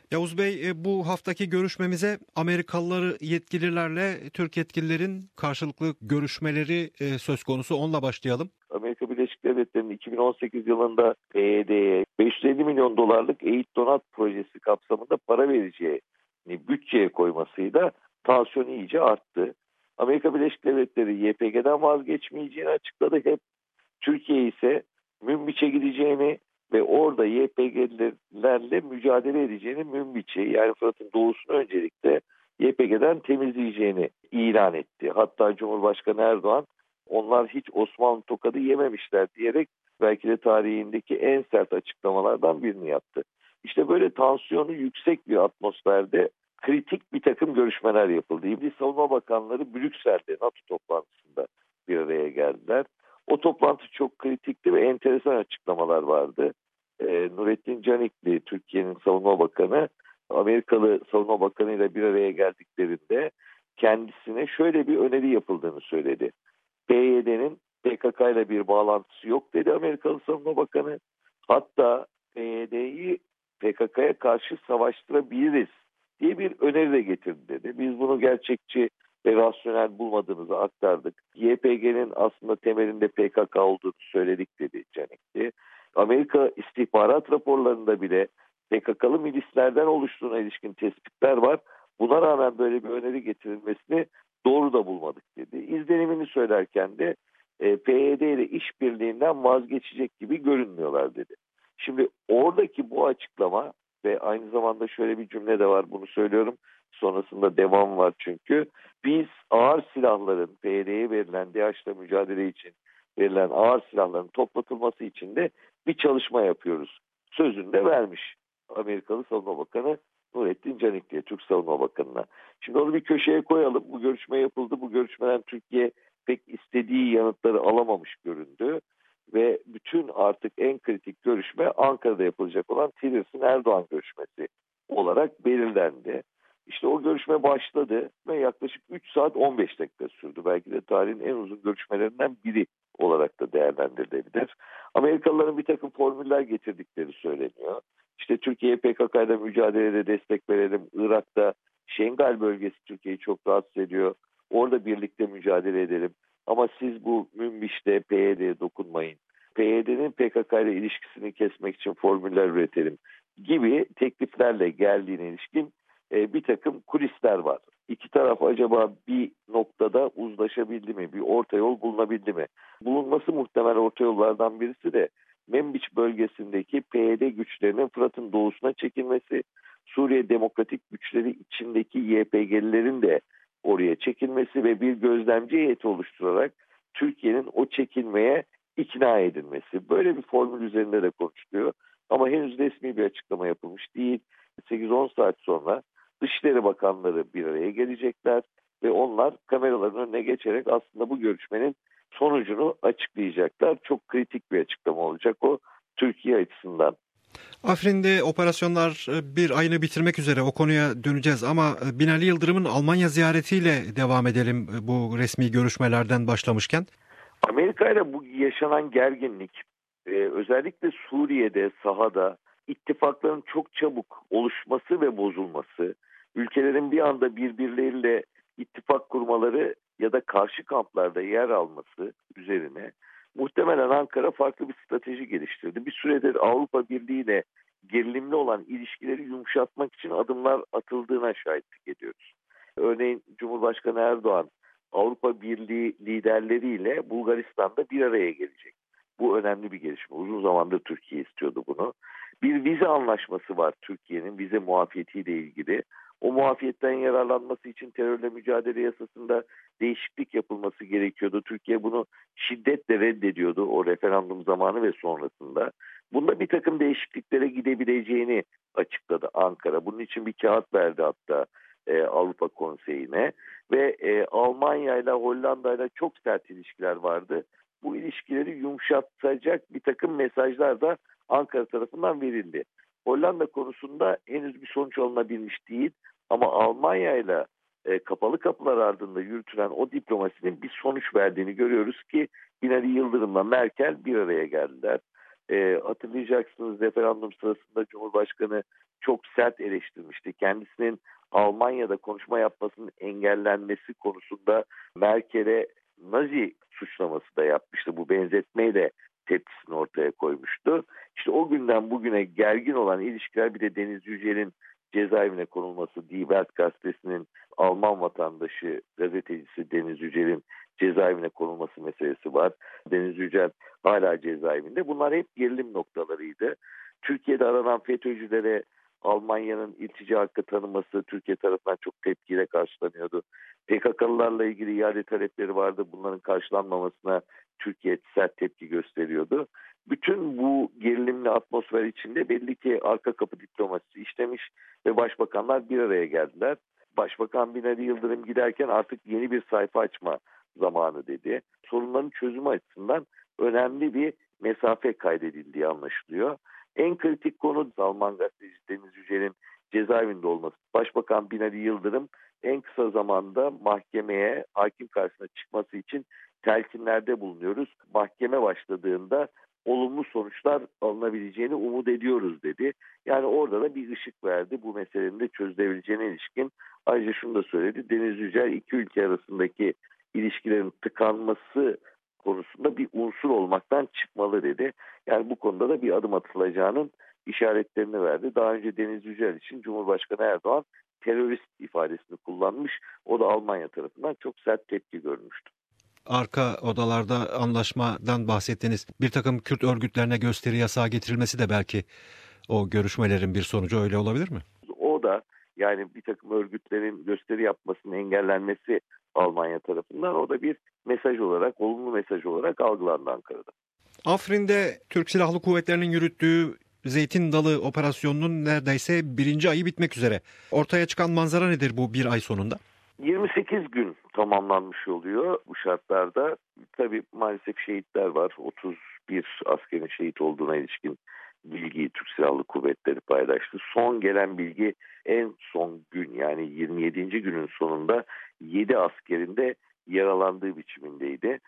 Yavuz Bey, bu haftaki görüşmemize Amerikalıları yetkililerle Türk yetkililerin karşılıklı görüşmeleri söz konusu. Onunla başlayalım. Amerika Birleşik Devletleri'nin 2018 yılında PYD'ye 550 milyon dolarlık Eğit Donat projesi kapsamında para vereceğini bütçeye koymasıyla tansiyon iyice arttı. Amerika Birleşik Devletleri YPG'den vazgeçmeyeceğini açıkladı hep. Türkiye ise Münbiç'e gideceğini ve orada YPG'lerle mücadele edeceğini, Münbiç'i yani Fırat'ın doğusunu öncelikle YPG'den temizleyeceğini ilan etti. Hatta Cumhurbaşkanı Erdoğan onlar hiç Osmanlı tokadı yememişler diyerek belki de tarihindeki en sert açıklamalardan birini yaptı. İşte böyle tansiyonu yüksek bir atmosferde kritik bir takım görüşmeler yapıldı. İblis Savunma Bakanları Brüksel'de NATO toplantısında bir araya geldiler. O toplantı çok kritikti ve enteresan açıklamalar vardı. Nurettin Canikli, Türkiye'nin savunma bakanı, Amerikalı savunma bakanı ile bir araya geldiklerinde kendisine şöyle bir öneri yapıldığını söyledi. PYD'nin PKK ile bir bağlantısı yok dedi Amerikalı savunma bakanı. Hatta PYD'yi PKK'ya karşı savaştırabiliriz diye bir öneri de getirdi dedi. Biz bunu gerçekçi ve rasyonel bulmadığımızı aktardık. YPG'nin aslında temelinde PKK olduğunu söyledik dedi Canikli. Amerika istihbarat raporlarında bile PKK'lı milislerden oluştuğuna ilişkin tespitler var. Buna rağmen böyle bir öneri getirilmesini doğru da bulmadık dedi. İzlenimini söylerken de PYD ile işbirliğinden vazgeçecek gibi görünmüyorlar dedi. Şimdi oradaki bu açıklama ve aynı zamanda şöyle bir cümle de var, bunu söylüyorum. Sonrasında devam var çünkü. Biz ağır silahların PYD'ye verilen, DAEŞ'la mücadele için verilen ağır silahların toplatılması için de bir çalışma yapıyoruz sözünü de vermiş Amerikalı Savunma Bakanı Nurettin Canikli'ye, Türk Savunma Bakanı'na. Şimdi onu bir köşeye koyalım. Bu görüşme yapıldı. Bu görüşmeden Türkiye pek istediği yanıtları alamamış göründü. Ve bütün artık en kritik görüşme Ankara'da yapılacak olan Tillerson-Erdoğan görüşmesi olarak belirlendi. İşte o görüşme başladı ve yaklaşık 3 saat 15 dakika sürdü. Belki de tarihin en uzun görüşmelerinden biri olarak da değerlendirilebilir. Amerikalıların bir takım formüller getirdikleri söyleniyor. İşte Türkiye PKK'yla mücadelede destek verelim. Irak'ta Şengal bölgesi Türkiye'yi çok rahatsız ediyor. Orada birlikte mücadele edelim. Ama siz bu Münbiş'te PYD'ye dokunmayın. PYD'nin PKK ile ilişkisini kesmek için formüller üretelim gibi tekliflerle geldiğine ilişkin bir takım kulisler var. İki taraf acaba bir noktada uzlaşabildi mi? Bir orta yol bulunabildi mi? Bulunması muhtemel orta yollardan birisi de Menbiç bölgesindeki PYD güçlerinin Fırat'ın doğusuna çekilmesi, Suriye Demokratik Güçleri içindeki YPG'lilerin de oraya çekilmesi ve bir gözlemci heyeti oluşturarak Türkiye'nin o çekilmeye ikna edilmesi. Böyle bir formül üzerinde de konuşuluyor. Ama henüz resmi bir açıklama yapılmış değil. 8-10 saat sonra Dışişleri Bakanları bir araya gelecekler ve onlar kameraların önüne geçerek aslında bu görüşmenin sonucunu açıklayacaklar. Çok kritik bir açıklama olacak o Türkiye açısından. Afrin'de operasyonlar bir ayını bitirmek üzere, o konuya döneceğiz ama Binali Yıldırım'ın Almanya ziyaretiyle devam edelim bu resmi görüşmelerden başlamışken. Amerika ile bu yaşanan gerginlik özellikle Suriye'de sahada ittifakların çok çabuk oluşması ve bozulması, ülkelerin bir anda birbirleriyle ittifak kurmaları ya da karşı kamplarda yer alması üzerine muhtemelen Ankara farklı bir strateji geliştirdi. Bir süredir Avrupa Birliği ile gerilimli olan ilişkileri yumuşatmak için adımlar atıldığına şahitlik ediyoruz. Örneğin Cumhurbaşkanı Erdoğan Avrupa Birliği liderleriyle Bulgaristan'da bir araya gelecek. Bu önemli bir gelişme. Uzun zamandır Türkiye istiyordu bunu. Bir vize anlaşması var Türkiye'nin vize muafiyetiyle ilgili. O muafiyetten yararlanması için terörle mücadele yasasında değişiklik yapılması gerekiyordu. Türkiye bunu şiddetle reddediyordu o referandum zamanı ve sonrasında. Bunda bir takım değişikliklere gidebileceğini açıkladı Ankara. Bunun için bir kağıt verdi hatta Avrupa Konseyi'ne ve Almanya ile Hollanda ile çok sert ilişkiler vardı. Bu ilişkileri yumuşatacak bir takım mesajlar da Ankara tarafından verildi. Hollanda konusunda henüz bir sonuç alınabilmiş değil ama Almanya ile kapalı kapılar ardında yürütülen o diplomasinin bir sonuç verdiğini görüyoruz ki Binali Yıldırım'la Merkel bir araya geldiler. Hatırlayacaksınız, referandum sırasında Cumhurbaşkanı çok sert eleştirmişti. Kendisinin Almanya'da konuşma yapmasının engellenmesi konusunda Merkel'e Nazi suçlaması da yapmıştı. Bu benzetmeyle tepkisini ortaya koymuştu. İşte o günden bugüne gergin olan ilişkiler, bir de Deniz Yücel'in cezaevine konulması, Die Welt gazetesinin Alman vatandaşı gazetecisi Deniz Yücel'in cezaevine konulması meselesi var. Deniz Yücel hala cezaevinde. Bunlar hep gerilim noktalarıydı. Türkiye'de aranan FETÖ'cülere Almanya'nın iltica hakkı tanıması Türkiye tarafından çok tepkiyle karşılanıyordu. PKK'lılarla ilgili iade talepleri vardı. Bunların karşılanmamasına Türkiye sert tepki gösteriyordu. Bütün bu gerilimli atmosfer içinde belli ki arka kapı diplomasisi işlemiş ve başbakanlar bir araya geldiler. Başbakan Binali Yıldırım giderken artık yeni bir sayfa açma zamanı dedi. Sorunların çözümü açısından önemli bir mesafe kaydedildiği anlaşılıyor. En kritik konu Alman gazeteci Deniz Yücel'in cezaevinde olması. Başbakan Binali Yıldırım en kısa zamanda mahkemeye, hakim karşısına çıkması için telkinlerde bulunuyoruz. Mahkeme başladığında olumlu sonuçlar alınabileceğini umut ediyoruz dedi. Yani orada da bir ışık verdi bu meselenin de çözülebileceğine ilişkin. Ayrıca şunu da söyledi. Deniz Yücel iki ülke arasındaki ilişkilerin tıkanması konusunda bir unsur olmaktan çıkmalı dedi. Yani bu konuda da bir adım atılacağının işaretlerini verdi. Daha önce Deniz Yücel için Cumhurbaşkanı Erdoğan terörist ifadesini kullanmış. O da Almanya tarafından çok sert tepki görmüştü. Arka odalarda anlaşmadan bahsettiniz. Bir takım Kürt örgütlerine gösteri yasağı getirilmesi de belki o görüşmelerin bir sonucu, öyle olabilir mi? O da yani bir takım örgütlerin gösteri yapmasının engellenmesi Almanya tarafından, o da bir mesaj olarak, olumlu mesaj olarak algılandı Ankara'da. Afrin'de Türk Silahlı Kuvvetleri'nin yürüttüğü Zeytin Dalı operasyonunun neredeyse birinci ayı bitmek üzere. Ortaya çıkan manzara nedir bu bir ay sonunda? 28 gün tamamlanmış oluyor bu şartlarda. Tabii maalesef şehitler var. 31 askerin şehit olduğuna ilişkin bilgiyi Türk Silahlı Kuvvetleri paylaştı. Son gelen bilgi en son gün, yani 27. günün sonunda 7 askerin de yaralandığı biçimindeydi.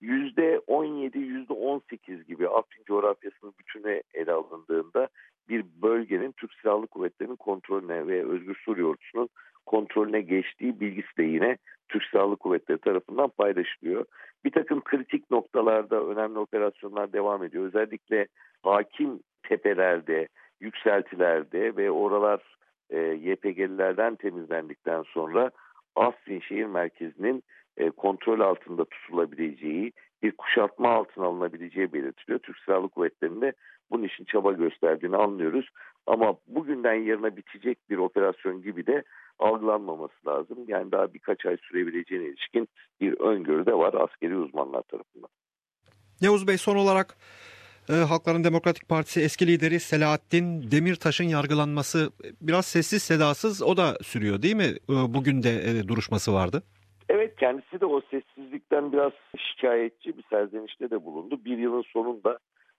%17, %18 gibi Afrin coğrafyasının bütünü ele alındığında bir bölgenin Türk Silahlı Kuvvetleri'nin kontrolüne ve Özgür Suriye Ordusu'nun kontrolüne geçtiği bilgisi de yine Türk Silahlı Kuvvetleri tarafından paylaşılıyor. Bir takım kritik noktalarda önemli operasyonlar devam ediyor. Özellikle hakim tepelerde, yükseltilerde ve oralar YPG'lilerden temizlendikten sonra Afrin şehir merkezinin kontrol altında tutulabileceği, bir kuşatma altına alınabileceği belirtiliyor. Türk Silahlı Kuvvetleri'nin de bunun için çaba gösterdiğini anlıyoruz. Ama bugünden yarına bitecek bir operasyon gibi de algılanmaması lazım. Yani daha birkaç ay sürebileceğine ilişkin bir öngörü de var askeri uzmanlar tarafından. Yavuz Bey, son olarak Halkların Demokratik Partisi eski lideri Selahattin Demirtaş'ın yargılanması biraz sessiz sedasız, o da sürüyor değil mi? Bugün de duruşması vardı. Evet, kendisi de o sessizlikten biraz şikayetçi, bir serzenişte de bulundu. Bir yılın sonunda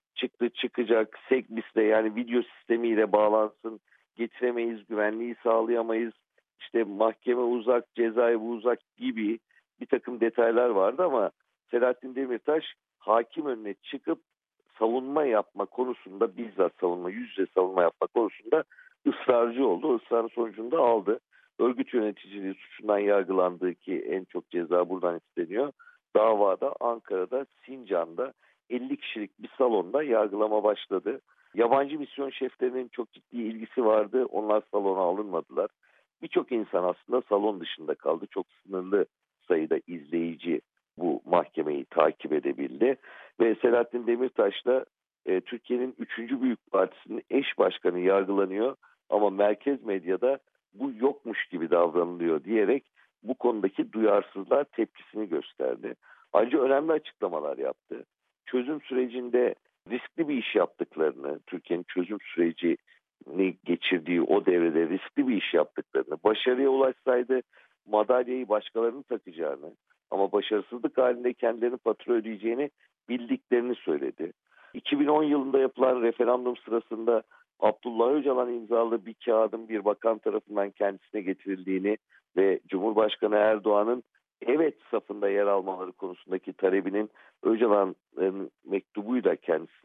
çıkacak SECBİS'le, yani video sistemiyle bağlansın, getiremeyiz, güvenliği sağlayamayız, işte mahkeme uzak, cezaevi uzak gibi bir takım detaylar vardı ama Selahattin Demirtaş hakim önüne çıkıp savunma yapma konusunda, bizzat savunma, yüz yüze savunma yapma konusunda ısrarcı oldu. Israrın sonucunda aldı. Örgüt yöneticiliği suçundan yargılandığı, ki en çok ceza buradan isteniyor. Davada Ankara'da, Sincan'da 50 kişilik bir salonda yargılama başladı. Yabancı misyon şeflerinin çok ciddi ilgisi vardı. Onlar salona alınmadılar. Birçok insan aslında salon dışında kaldı. Çok sınırlı sayıda izleyici bu mahkemeyi takip edebildi. Ve Selahattin Demirtaş da Türkiye'nin 3. büyük partisinin eş başkanı yargılanıyor. Ama merkez medyada bu yokmuş gibi davranılıyor diyerek bu konudaki duyarsızlığa tepkisini gösterdi. Ayrıca önemli açıklamalar yaptı. Çözüm sürecinde riskli bir iş yaptıklarını, Türkiye'nin çözüm sürecini geçirdiği o devrede riskli bir iş yaptıklarını, başarıya ulaşsaydı madalyayı başkalarının takacağını ama başarısızlık halinde kendilerini fatura ödeyeceğini bildiklerini söyledi. 2010 yılında yapılan referandum sırasında Abdullah Öcalan imzalı bir kağıdın bir bakan tarafından kendisine getirildiğini ve Cumhurbaşkanı Erdoğan'ın evet safında yer almaları konusundaki talebinin Öcalan'ın mektubuyla kendisine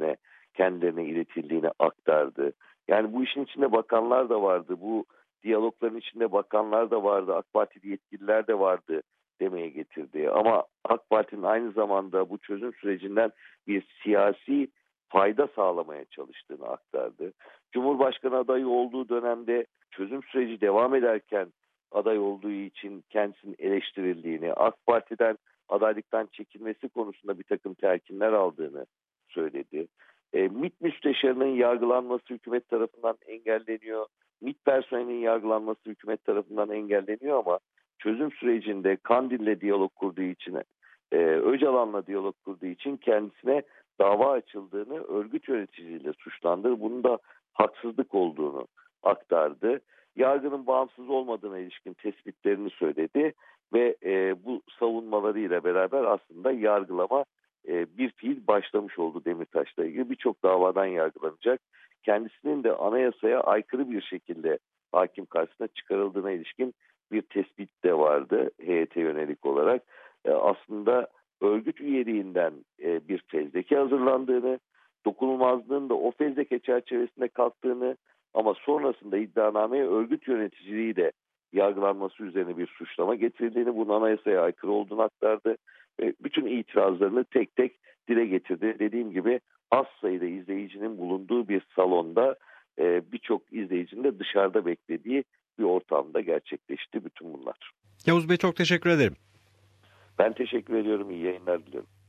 kendilerine iletildiğini aktardı. Yani bu işin içinde bakanlar da vardı, bu diyalogların içinde bakanlar da vardı, AK Partili yetkililer de vardı demeye getirdi. Ama AK Parti'nin aynı zamanda bu çözüm sürecinden bir siyasi fayda sağlamaya çalıştığını aktardı. Cumhurbaşkanı adayı olduğu dönemde çözüm süreci devam ederken aday olduğu için kendisinin eleştirildiğini, AK Parti'den adaylıktan çekilmesi konusunda bir takım telkinler aldığını söyledi. MİT müsteşarının yargılanması hükümet tarafından engelleniyor. MİT personelinin yargılanması hükümet tarafından engelleniyor ama çözüm sürecinde Kandil'le diyalog kurduğu için, Öcalan'la diyalog kurduğu için kendisine dava açıldığını, örgüt yöneticiliğiyle suçlandığı, bunun da haksızlık olduğunu aktardı. Yargının bağımsız olmadığına ilişkin tespitlerini söyledi ve bu savunmalarıyla beraber aslında yargılama bir fiil başlamış oldu Demirtaş'la ilgili. Birçok davadan yargılanacak. Kendisinin de anayasaya aykırı bir şekilde hakim karşısına çıkarıldığına ilişkin bir tespit de vardı heyete yönelik olarak. Aslında örgüt üyeliğinden bir fezleke hazırlandığını, dokunulmazlığın da o fezleke çerçevesinde kalktığını ama sonrasında iddianameye örgüt yöneticiliği de yargılanması üzerine bir suçlama getirildiğini, bunun anayasaya aykırı olduğunu aktardı. Bütün itirazlarını tek tek dile getirdi. Dediğim gibi az sayıda izleyicinin bulunduğu bir salonda birçok izleyicinin de dışarıda beklediği bir ortamda gerçekleşti bütün bunlar. Yavuz Bey çok teşekkür ederim. Ben teşekkür ediyorum. İyi yayınlar diliyorum.